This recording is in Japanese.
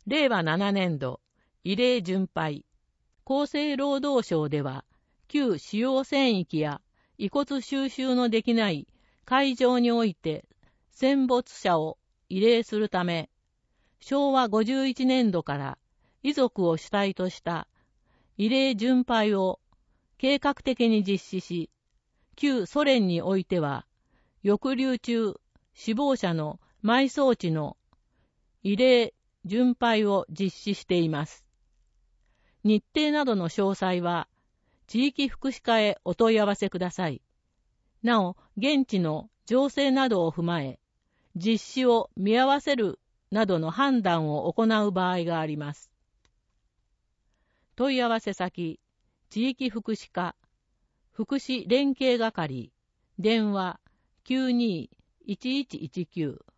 令和7年度、慰霊巡拝。厚生労働省では、旧主要戦域や遺骨収集のできない会場において戦没者を慰霊するため、昭和51年度から遺族を主体とした慰霊巡拝を計画的に実施し、旧ソ連においては、抑留中死亡者の埋葬地の慰霊巡拝を実施しています。日程などの詳細は、地域福祉課へお問い合わせください。なお、現地の情勢などを踏まえ、実施を見合わせるなどの判断を行う場合があります。問い合わせ先、地域福祉課、福祉連携係、電話 92-1119